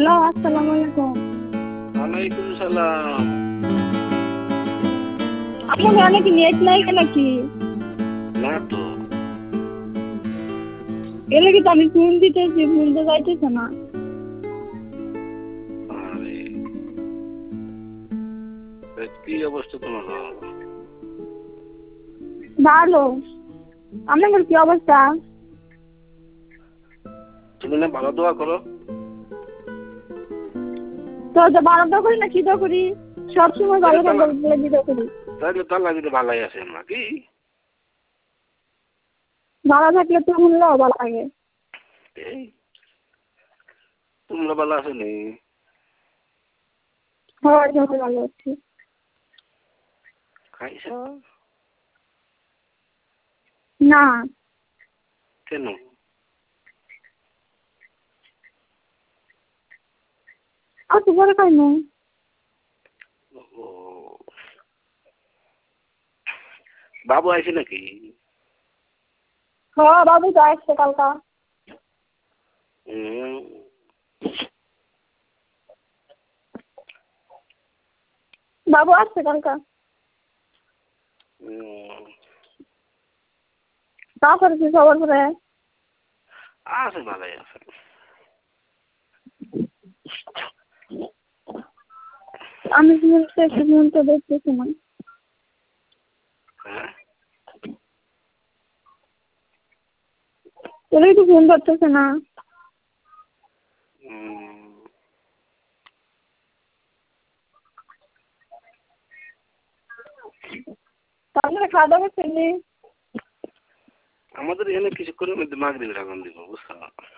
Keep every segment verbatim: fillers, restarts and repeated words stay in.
Hello, আসসালামু আলাইকুম। ওয়ালাইকুম সালাম। আপনার গানে কি নেট নাই নাকি? না তো। এর লাগি তো আমি ফোন দিতেছি, ফোন তো যাইতেছে না। আরে কি অবস্থা তোমার? ভালো। আপনার কি অবস্থা? তুমি না ভালো দোয়া করো? তো যে ভালো দোয়া করি না কি দোয়া করি? সবসময় ভালো কথা বলে দোয়া করি। তাহলে তো আল্লাহ যদি ভালাই আছে নাকি? ভালো থাকলে তো মূল্য ভালো লাগে। এই তোমরা ভালো আছো নি? হয় যখন ভালো আছি। খাইছ? না। কেন? আজ পরে খাই না। ও বাবু আইছে নাকি? হ্যাঁ বাবু তো আসছে কালকা। হুম। বাবু আসছে কালকা। হুম। তারপরে কি খবর করে? আছে ভালোই আছে। আমি তো দেখতেছি না। হ্যাঁ? তোরা একটু ফোন করতেছে না। তাহলে খাওয়া দাওয়া করছেন? আমাদের এখানে কিছুক্ষণের মধ্যে মাগরিবের আজান দিব, বুঝছো?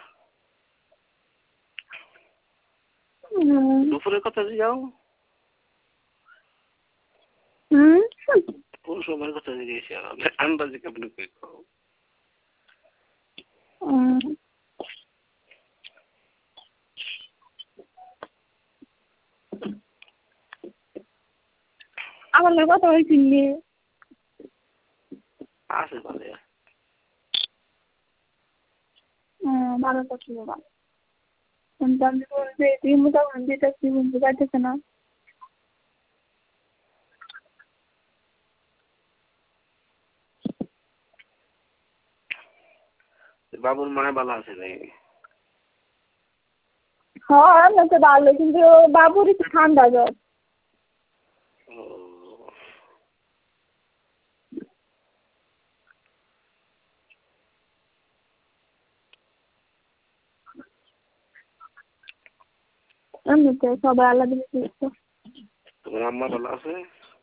দুপুরের কথা যাও। হুম। কোন সময়ের কথা জিজ্ঞেস আন্দাজে কেমন কই খাও? আমার লোক কথা হয়েছিল। আছে ভালো। ভালো তো ছিল ভালো। কিন্তু আমি বলছি তুই মোটামুটি যেটা কি বলতে পারতেছে না। বাবুর মায় ভালো আছে রে? হ্যাঁ আমি তো ভালো, কিন্তু বাবুর একটু ঠান্ডা জ্বর। এমনিতে সবাই আলাদা কিছু। তোমার আম্মা ভালো আছে?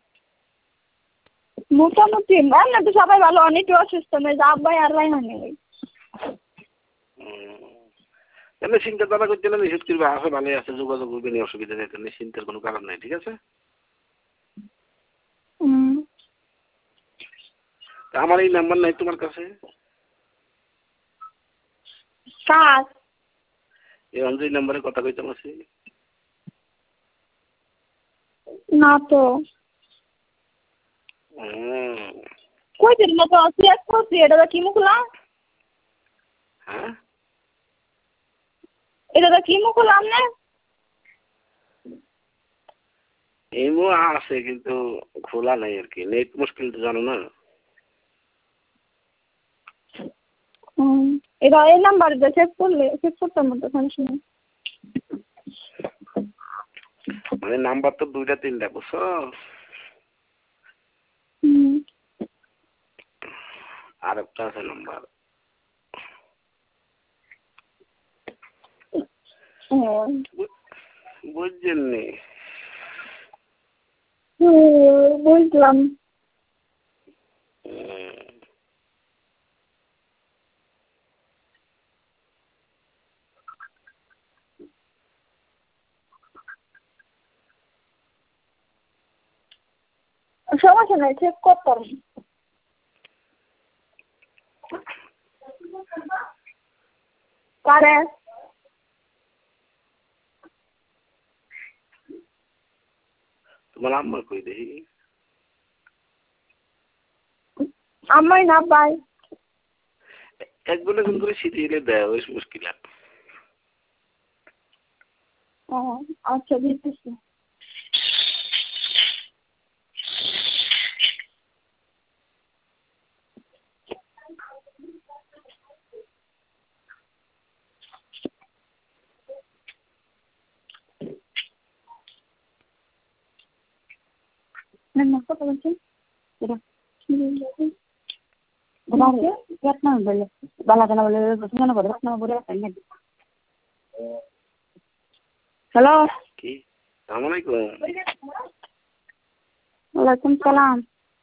মোটামুটি এমনি তো সবাই ভালো, অনেকে অসুস্থ নয়, আব্বাই আর রাইহানে নেই। এমনি চিন্তা ধারা করতে না, নিষেধ করবে আছে ভালোই আছে, যোগাযোগ করবে নিয়ে অসুবিধা নেই, তাহলে চিন্তার কোনো কারণ নেই, ঠিক আছে? আমার এই নাম্বার নাই তোমার কাছে? কাজ এই অঞ্জলি নাম্বারে কথা কইতাম আছে? না তো। কই দিন না তো চেক করছি, এটা কি মুখলাম? হ্যাঁ এটা কি মুখলাম না? এমও আছে কিন্তু খোলা নাই আর কি, নেট মুশকিল তো জানো না। এটা এই নাম্বার চেক করলে চেক করতাম না তো সমস্যা নেই। মানে নাম্বার তো দুইটা তিনটা, বুঝছো? আর একটা আছে নাম্বার। বুঝছেন নি? বুঝলাম। সমস্যা নাই, চেক করতাম। কারে তোমার আম্মা কই দেখি? আমায় না পাই। একজনে কোন করে শীতে এলে দেয়, ওই মুশকিল। ও আচ্ছা দিতেছি। না কত বলছেন এটা রত্না বলে বালাকানা বলে রত্না বলে রত্না বলে হ্যালো কি আসসালামু আলাইকুম। ওয়ালাইকুম সালাম।